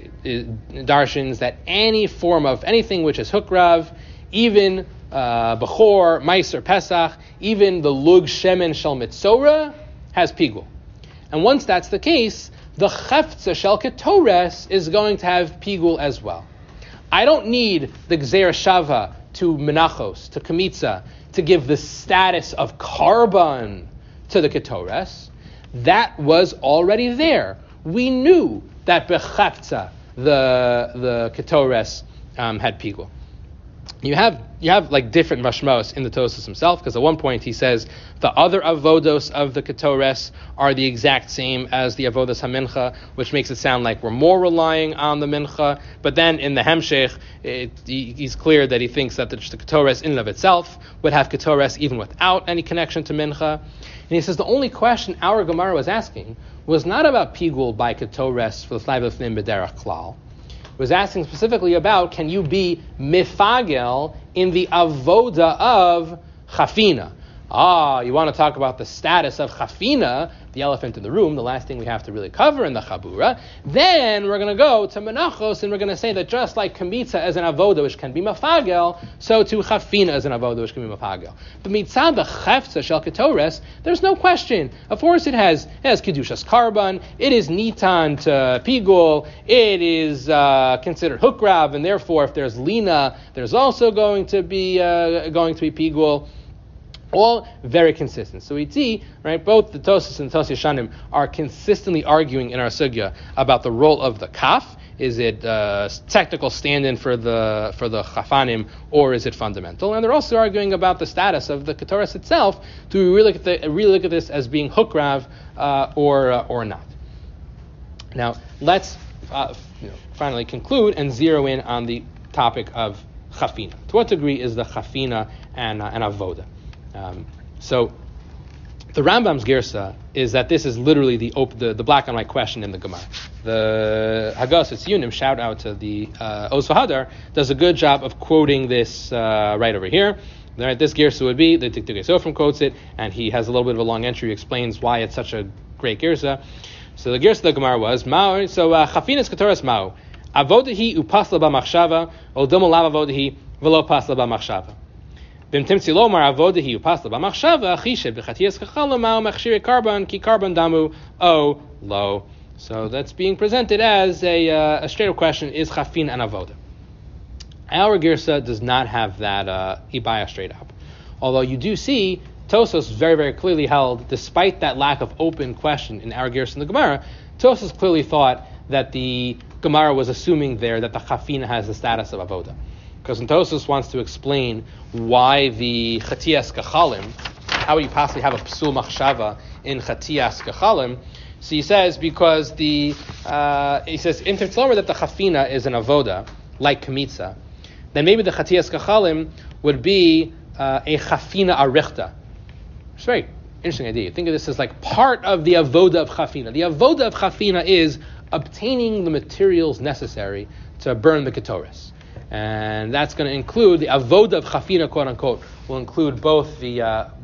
darshins that any form of anything which is hukrav, even bechor, meiser, pesach, even the lug shemen shel mitzora has pigul. And once that's the case, the cheftza shel Ketores is going to have pigul as well. I don't need the gzeira shava to menachos, to kamitza, to give the status of carbon to the Ketores. That was already there. We knew that bechaptza the Ketores had pigul. You have like different mashmos in the Tosas himself, because at one point he says the other avodos of the Ketores are the exact same as the avodos hamincha, which makes it sound like we're more relying on the mincha. But then in the Hemshech, he's clear that he thinks that the Ketores in and of itself would have Ketores even without any connection to mincha. And he says the only question our Gemara was asking was not about pigul by Ketores for the Fnai V'Lefnim b'derech klal. Was asking specifically about, can you be mifagel in the avoda of chafina? You want to talk about the status of chafina, the elephant in the room, the last thing we have to really cover in the chabura. Then we're going to go to menachos, and we're going to say that just like kamitza is an avoda which can be mafagel, so too chafina is an avoda which can be mafagel. But mitzad the cheftza shel Ketores, there's no question. Of course it has kedushas carbon, it is nitan to pigul, it is considered hukrav, and therefore if there's lina, there's also going to be pigul. All very consistent. So we see, right, both the Tosas and the Tosas Yeshanim are consistently arguing in our sugya about the role of the kaf. Is it technical stand-in for the chafanim, or is it fundamental? And they're also arguing about the status of the Ketores itself. Do we really look at this as being hukrav or not? Now let's finally conclude and zero in on the topic of chafina. To what degree is the chafina and avoda? So the Rambam's girsa is that this is literally the black and white question in the Gemara. The Hagos Yunim, shout out to the Oz V'Hadar, does a good job of quoting this right over here. Right, this girsa would be, the Tiktukei Sofrim quotes it, and he has a little bit of a long entry, explains why it's such a great girsa. So the girsa of the Gemara was, Chafinas Ketores Mao, Avodahi upasla b'machshava, Odomo lav avodahi, v'lo pasla b'machshava. B'mtimtzi lomar avodahi upasla b'machshava, chishev b'chatiyas chachala mao machshire carbon, ki carbon damu, o lo. So that's being presented as a straight-up question, is chafin an avoda? Our Girsa does not have that Ibaya straight up. Although you do see Tosfos very, very clearly held, despite that lack of open question in our Girsa in the Gemara, Tosfos clearly thought that the Gemara was assuming there that the Chafina has the status of Avoda. Because Tosfos wants to explain why the Chatiyas Kachalim, how would you possibly have a Psul Machshava in Chatiyas Kachalim? So he says, because he says, in Tzlomer that the Chafina is an Avoda, like Kamitza, then maybe the Chatiyas Kachalim would be a Chafina Arichta. It's a very interesting idea. Think of this as like part of the Avoda of Chafina. The Avoda of Chafina is obtaining the materials necessary to burn the Ketores. And that's going to include the Avoda of Chafina, quote unquote, will include both the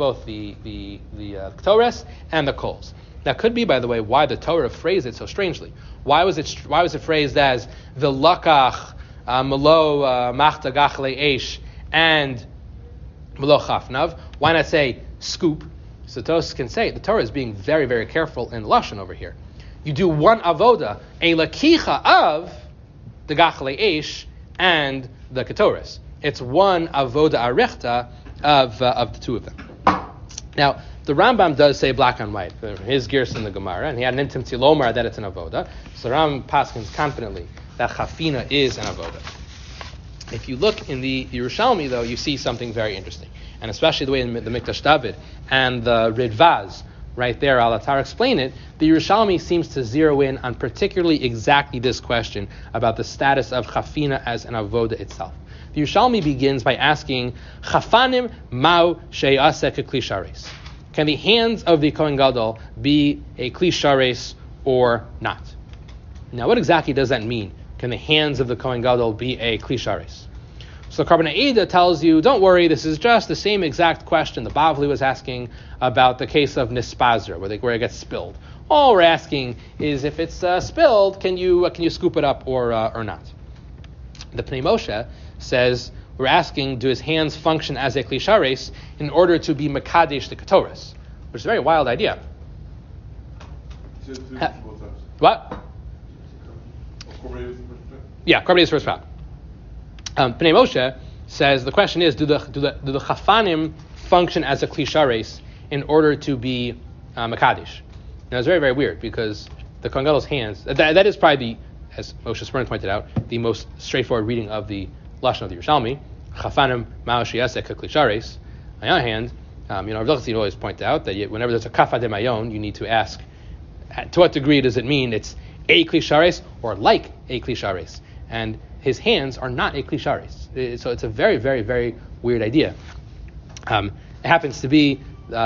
Ketores and the coals. That could be, by the way, why the Torah phrased it so strangely. Why was it phrased as the Lakach, Melo Machta Gachle Eish, and Melo Chafnav? Why not say scoop? So Tosfos can say the Torah is being very, very careful in Lashon over here. You do one avoda, a lakicha of the Gachle Eish and the Ketores. It's one avoda arichta of the two of them. Now, the Rambam does say black on white, his Girs in the Gemara, and he had an intim tzilomar that it's an avoda. So Rambam paskins confidently that Chafina is an avoda. If you look in the Yerushalmi, though, you see something very interesting, and especially the way in the Mikdash David and the Ridvaz, right there, Al-Atar explain it, the Yerushalmi seems to zero in on particularly exactly this question about the status of Chafina as an avoda itself. The Yerushalmi begins by asking, Chafanim mau she'aseh kekli shares. Can the hands of the Kohen Gadol be a kli shares or not? Now, what exactly does that mean? Can the hands of the Kohen Gadol be a kli shares? So Karban Eida tells you, don't worry, this is just the same exact question the Bavli was asking about the case of Nispazer, where it gets spilled. All we're asking is if it's spilled, can you scoop it up or not? The Pnei Moshe says, we're asking, do his hands function as a kli shares in order to be mekadesh the Ketores, which is a very wild idea. What? Yeah, Korban is first part. Pnei Moshe says the question is, do the Chafanim function as a kli shares in order to be mekadesh? Now it's very, very weird because the Kohen Gadol's hands, that is probably as Moshe Smyrna pointed out, the most straightforward reading of the Lashon of the Yerushalmi. Chafanim ma'o she'aseh kekli shares. On the other hand, Rav Dachtzin always point out that whenever there's a kafa de mayon, you need to ask, to what degree does it mean it's a kli shares or like a kli shares? And his hands are not a kli shares. So it's a very, very, very weird idea. It happens to be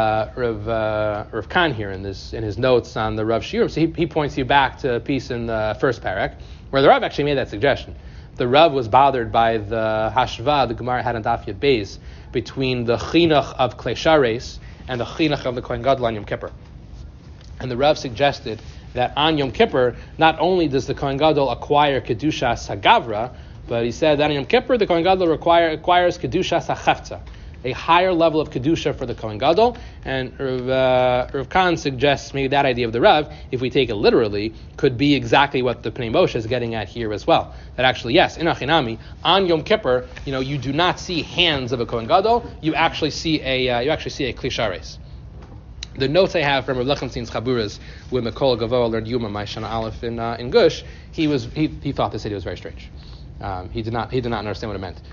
Rav Khan here in his notes on the Rav Shiurim. So he points you back to a piece in the first parak where the Rav actually made that suggestion. The Rav was bothered by the hashva the Gemara had on Daf Yud Beis between the chinuch of Klei Shares and the chinuch of the Kohen Gadol on Yom Kippur. And the Rav suggested that on Yom Kippur, not only does the Kohen Gadol acquire Kedusha Sagavra, but he said that on Yom Kippur, the Kohen Gadol acquires Kedusha Sachefza, a higher level of Kedusha for the Kohen Gadol. And Rav Khan suggests maybe that idea of the Rav, if we take it literally, could be exactly what the Pnei Moshe is getting at here as well. That actually, yes, in Achinami, on Yom Kippur, you do not see hands of a Kohen Gadol, you actually see a Kli Shares. The notes I have from Rav Lechenstein's Chaburas with Mikol Gavoa learned Yuma Ma'ashana Aleph in Gush, he thought this idea was very strange. He did not understand what it meant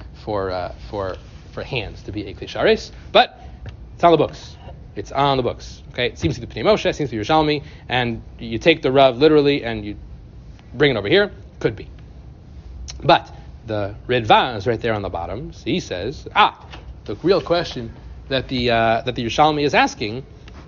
for hands to be a Kli Shares, but it's on the books. It's on the books. Okay, it seems to be Pnei Moshe, it seems to be Yerushalmi, and you take the Rav literally and you bring it over here. Could be, but the Ridva is right there on the bottom. So he says, the real question that the Yerushalmi is asking.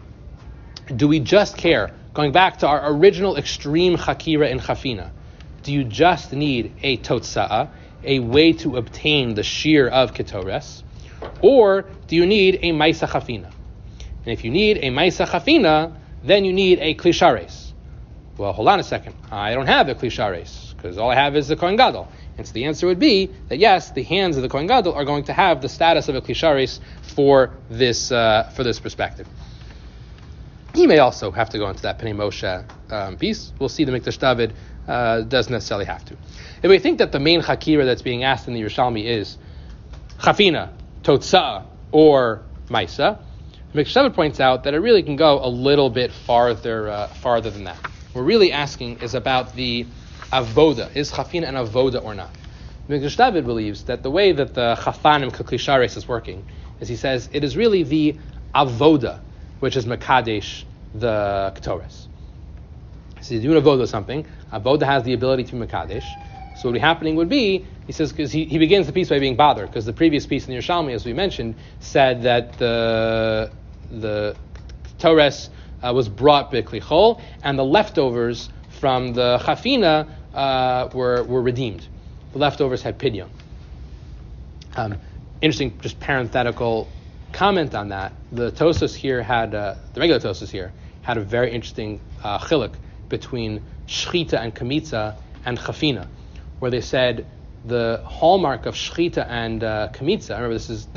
Do we just care, going back to our original extreme chakira in Chafina, do you just need a totza'ah, a way to obtain the shear of Ketores, or do you need a Maisa Chafina? And if you need a Maisa Chafina, then you need a Kli Shares. Well, hold on a second. I don't have a Kli Shares, because all I have is the Kohen Gadol. And so the answer would be that yes, the hands of the Kohen Gadol are going to have the status of a Kli Shares for this perspective. He may also have to go into that Pnei Moshe piece. We'll see the Mikdash David doesn't necessarily have to. If we think that the main Hakira that's being asked in the Yerushalmi is Chafina, Totzah, or Maisa, Mikdash points out that it really can go a little bit farther than that. What we're really asking is about the avoda. Is Chafina an avoda or not? Mikdash David believes that the way that the Chafanim Kaklishares is working is he says it is really the avoda which is Mekadesh the Ketores. So you do an avoda something. Avoda has the ability to be Mekadesh. So what would be happening would be, he says, because he begins the piece by being bothered, because the previous piece in the Yerushalmi, as we mentioned, said that the Torres was brought b'klichol, and the leftovers from the Chafina were redeemed. The leftovers had pidyon. Interesting, just parenthetical comment on that. The Tosas here the regular Tosas here had a very interesting chiluk between shchita and kamitza and chafina, where they said the hallmark of shchita and kamitza. Remember, this is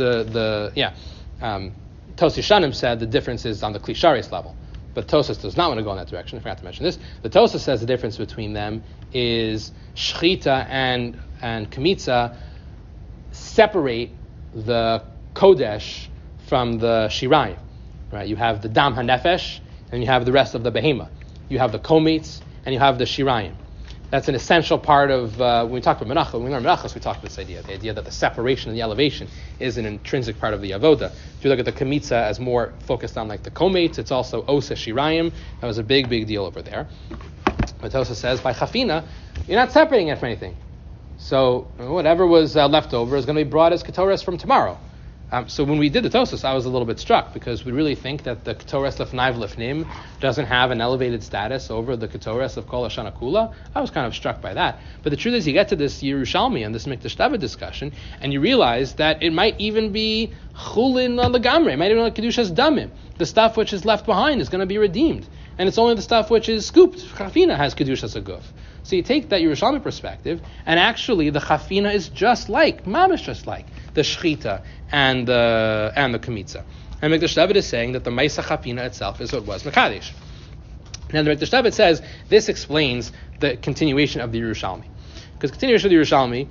Tos Yeshanim said the difference is on the klisharis level, but Tosas does not want to go in that direction. I forgot to mention this. The Tosas says the difference between them is shchita and kamitza separate the kodesh from the shirayim. Right? You have the dam hanefesh, and you have the rest of the behema. You have the kometz, and you have the shirayim. That's an essential part of, when we talk about Menachos, when we learn Menachos, we talk about this idea, the idea that the separation and the elevation is an intrinsic part of the Avoda. If you look at the Kamitza as more focused on like the Kometz, it's also Osa Shirayim. That was a big, big deal over there. But Tosa says, by Chafina, you're not separating it from anything. So whatever was left over is going to be brought as Ketores from tomorrow. So when we did the Tosas, I was a little bit struck because we really think that the Ketores Lefnaiv Lefnim doesn't have an elevated status over the Ketores of Kol Hashana Kula. I was kind of struck by that. But the truth is, you get to this Yerushalmi and this Mikdash David discussion, and you realize that it might even be Chulin on the Gamre. It might even be like Kedushas Damim. The stuff which is left behind is going to be redeemed. And it's only the stuff which is scooped. Chafina has Kedushas Aguf. So you take that Yerushalmi perspective, and actually the Chafina is just like, Mamish just like, the Shechita and the Kamitza. And Mikdash David is saying that the Maisa Chafina itself is what was Mekadesh. Now the Mikdash David says this explains the continuation of the Yerushalmi. Because continuation of the Yerushalmi,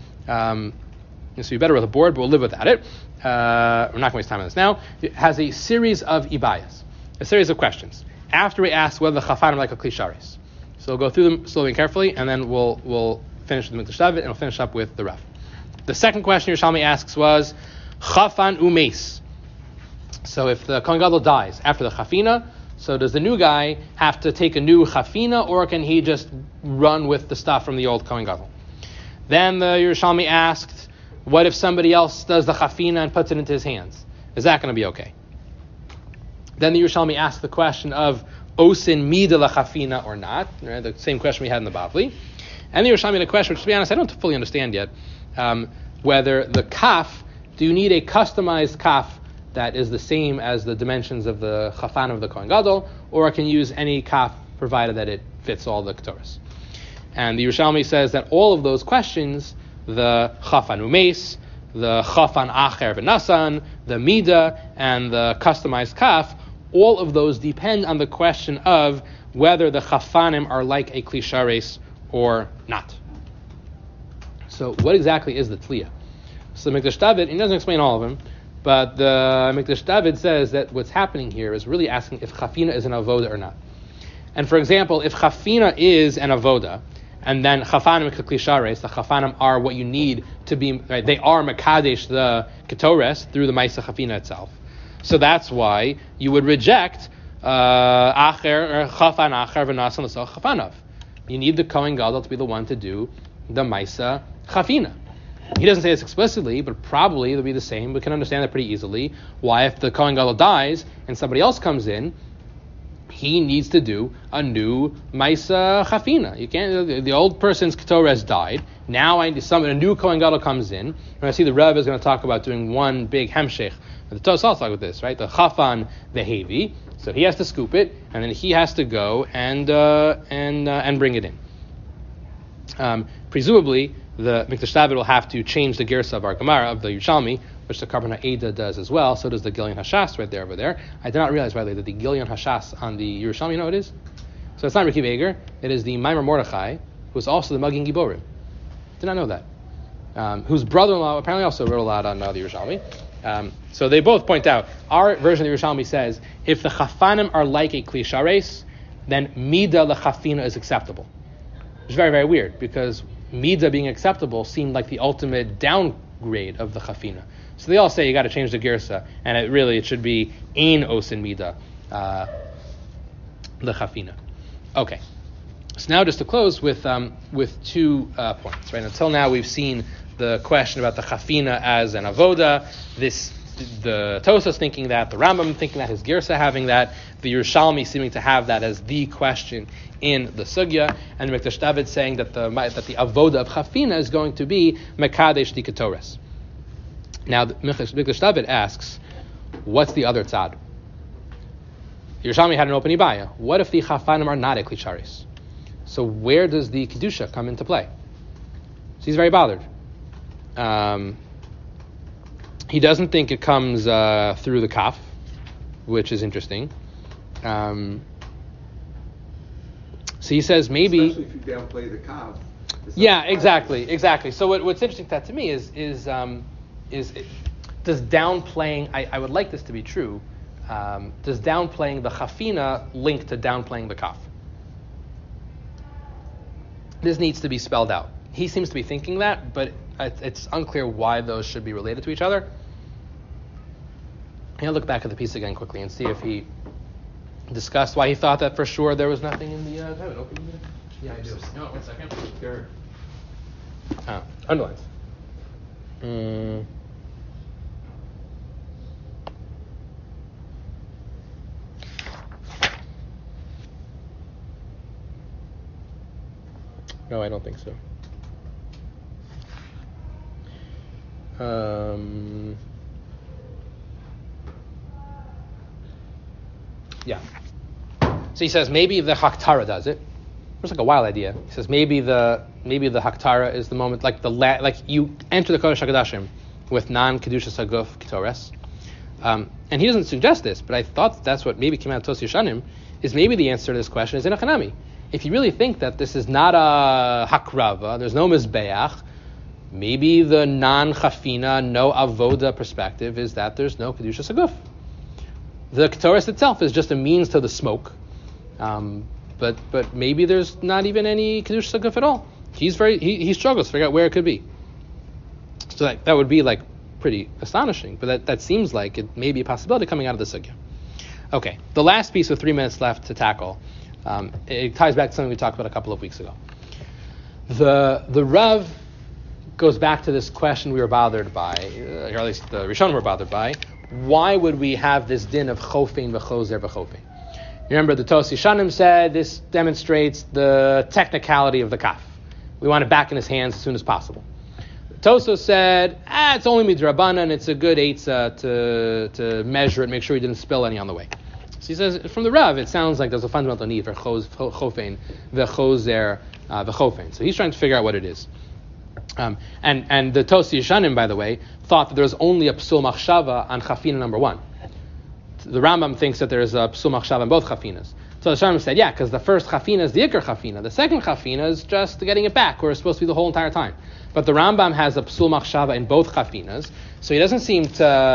so you're better with a board, but we'll live without it. We're not going to waste time on this now. It has a series of ibayas, a series of questions. After we ask whether the Chafanim like a Klisharis. So we'll go through them slowly and carefully, and then we'll finish with the Mikdash David, and we'll finish up with the Rav. The second question Yerushalmi asks was, Chafan umeis. So if the Kohen Gadol dies after the Chafina, so does the new guy have to take a new Chafina, or can he just run with the stuff from the old Kohen Gadol? Then the Yerushalmi asked, what if somebody else does the Chafina and puts it into his hands? Is that going to be okay? Then the Yerushalmi asked the question of, Osin mida la Chafina or not? Right, the same question we had in the Bavli. And the Yerushalmi had a question, which to be honest, I don't fully understand yet, whether the kaf, do you need a customized kaf that is the same as the dimensions of the chafan of the Kohen Gadol, or I can use any kaf provided that it fits all the Ketores? And the Yerushalmi says that all of those questions, the chafan umeis, the chafan acher v'nasan, the mida, and the customized kaf, all of those depend on the question of whether the chafanim are like a klishares or not. So what exactly is the tliya? So Mikdash David, he doesn't explain all of them, but the Mikdash David says that what's happening here is really asking if chafina is an avoda or not. And for example, if chafina is an avoda, and then chafanim klishares, the chafanim are what you need to be, right, they are mekadesh the ketores through the ma'isa chafina itself. So that's why you would reject acher or chafan acher v'nasan l'soch chafanav. You need the Kohen Gadol to be the one to do the Maisa Chafina. He doesn't say this explicitly, but probably it'll be the same. We can understand that pretty easily. Why, if the Kohen Gadol dies and somebody else comes in, he needs to do a new Maisa Chafina. You can't. The old person's Ketores died. Now a new Kohen Gadol comes in. And I see the Rebbe is going to talk about doing one big Hemshech. The Tosas also talk about this, right? The Chafan Vehevi. So he has to scoop it, and then he has to go and bring it in. Presumably, the Mikdash David will have to change the Gersa of our Gemara of the Yerushalmi, which the Karban HaEda does as well. So does the Gilyon Hashas right there over there. I did not realize, by the way, that the Gilyon Hashas on the Yerushalmi, you know what it is? So it's not Rikiv Eger. It is the Maimer Mordechai was also the Magin Giborim. Did not know that. Whose brother-in-law apparently also wrote a lot on the Yerushalmi. So they both point out, our version of the Yerushalmi says, if the chafanim are like a kli shares, then mida lechafina is acceptable. It's very, very weird, because mida being acceptable seemed like the ultimate downgrade of the chafina. So they all say you got to change the girsa, and it should be ein osin mida, the chafina. Okay. So now just to close with 2 points, right? Until now we've seen the question about the chafina as an avoda, the Tosas thinking that, the Rambam thinking that, his Girsa having that, the Yerushalmi seeming to have that as the question in the Sugya, and Mikdash David saying that the avoda of chafina is going to be Mekadesh di Ketores. Now Mikdash David asks, what's the other tzad? Yerushalmi had an open ibaya. What if the chafanim are not a kli shares? So where does the kedusha come into play? So he's very bothered. He doesn't think it comes through the kaf, which is interesting. So he says maybe. Especially if you downplay the kaf. Yeah, exactly. So what's interesting to that to me is does downplaying? I would like this to be true. Does downplaying the chafina link to downplaying the kaf? This needs to be spelled out. He seems to be thinking that, but it's unclear why those should be related to each other. I'll look back at the piece again quickly and see if he discussed why he thought that for sure there was nothing in the... Yeah, I do. No, 1 second. Sure. Underlines. No, I don't think so. Yeah. So he says maybe the Haktara does it. It's like a wild idea. He says maybe the Haktara is the moment, like you enter the Kodesh HaKodashim with non-Kedusha Saguf Ketores. And he doesn't suggest this, but I thought that's what maybe came out of Tos Yeshanim, is maybe the answer to this question is in a Chanami. If you really think that this is not a Hakrava, there's no Mizbeach, maybe the non-Chafina, no Avoda perspective is that there's no Kedusha Saguf. The Ketores itself is just a means to the smoke. But maybe there's not even any Kedusha Saguf at all. He struggles to figure out where it could be. So that would be like pretty astonishing, but that seems like it may be a possibility coming out of the Sugya. Okay, the last piece with 3 minutes left to tackle, it ties back to something we talked about a couple of weeks ago. The Rav goes back to this question we were bothered by, or at least the Rishonim were bothered by. Why would we have this din of chofein v'chozer v'chofein? Remember, the Tos Yeshanim said this demonstrates the technicality of the kaf. We want it back in his hands as soon as possible. Tosos said, it's only midrabanan, it's a good eitzah to measure it, make sure he didn't spill any on the way. So he says, from the Rav, it sounds like there's a fundamental need for chofein v'chozer v'chofein. So he's trying to figure out what it is. And the Tos Yeshanim, by the way, thought that there was only a psul machshava on chafina number 1. The Rambam thinks that there is a psul machshava on both chafinas. So the Yeshanim said, yeah, because the first chafina is the ikar chafina. The second chafina is just getting it back, where it's supposed to be the whole entire time. But the Rambam has a psul machshava in both chafinas, so he doesn't seem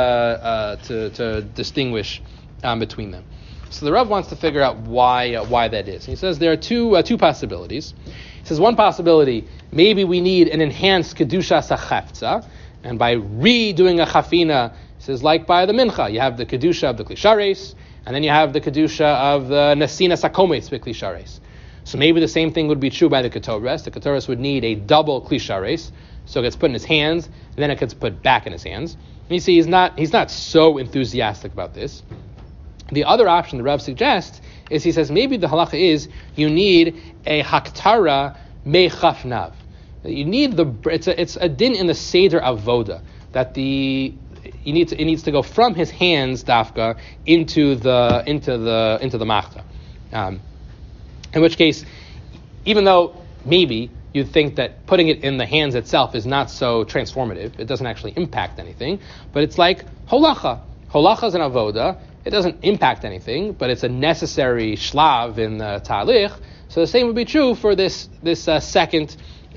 to distinguish between them. So the Rav wants to figure out why that is. And he says there are two possibilities. He says one possibility, maybe we need an enhanced kedusha sachefza, and by redoing a chafina, he says like by the mincha, you have the kedusha of the kli shares, and then you have the kedusha of the nesina sakometz b'kli shares. So maybe the same thing would be true by the ketores. The ketores would need a double kli shares, so it gets put in his hands, and then it gets put back in his hands. And you see, he's not so enthusiastic about this. The other option the Rav suggests is he says maybe the halacha is you need a haktara mechafnav. You need it's a din in the seder avoda that it needs to go from his hands dafka into the machta. In which case, even though maybe you'd think that putting it in the hands itself is not so transformative, it doesn't actually impact anything, but it's like holacha. Holacha is an avoda. It doesn't impact anything, but it's a necessary shlav in the talich. So the same would be true for this second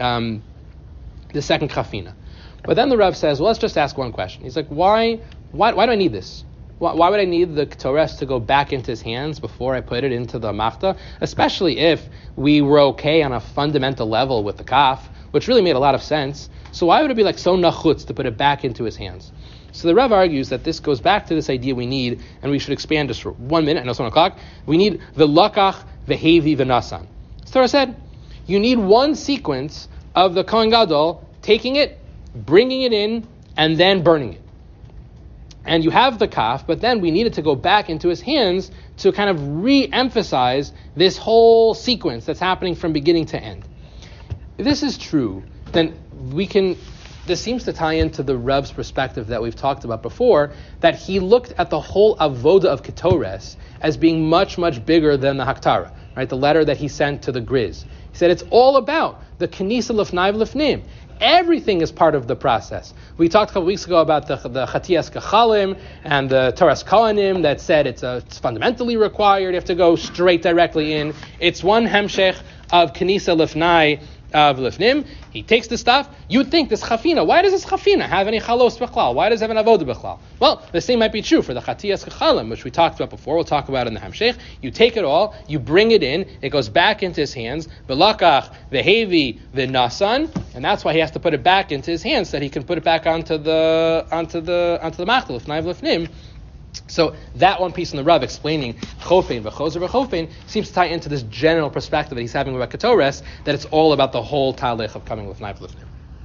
chafina. But then the Rav says, well, let's just ask one question. He's like, why do I need this? Why would I need the ketores to go back into his hands before I put it into the machta? Especially if we were okay on a fundamental level with the kaf, which really made a lot of sense. So why would it be like so nachutz to put it back into his hands? So the Rav argues that this goes back to this idea we need, and we should expand just for 1 minute, I know it's 1 o'clock, we need the lakach, the hevi, the nasan. So Torah said, you need one sequence of the Kohen Gadol taking it, bringing it in, and then burning it. And you have the kaf, but then we needed to go back into his hands to kind of re-emphasize this whole sequence that's happening from beginning to end. If this is true, then this seems to tie into the Reb's perspective that we've talked about before, that he looked at the whole avoda of ketores as being much, much bigger than the Haktara, right? The letter that he sent to the Griz. He said it's all about the Kenisa Lefnai Lefnim. Everything is part of the process. We talked a couple weeks ago about the Chatiyas Kachalim and the Toras Kohanim that said it's fundamentally required. You have to go straight directly in. It's one hemshech of Kenisa Lefnai of Lefnim. He takes the stuff. You'd think this chafina, why does this chafina have any chalos b'chlal? Why does it have an avodah b'chlal? Well, the same might be true for the Chatiyas Kachalim, which we talked about before. We'll talk about in the Hamshech. You take it all, you bring it in, it goes back into his hands, v'lakach, v'hevi, v'nasan, and that's why he has to put it back into his hands so that he can put it back onto the machtel, l'fnai v'lefnim. So that one piece in the Rav explaining chofein v'chozer v'chofein seems to tie into this general perspective that he's having about ketores, that it's all about the whole talech of coming with l'fnai v'lefnim.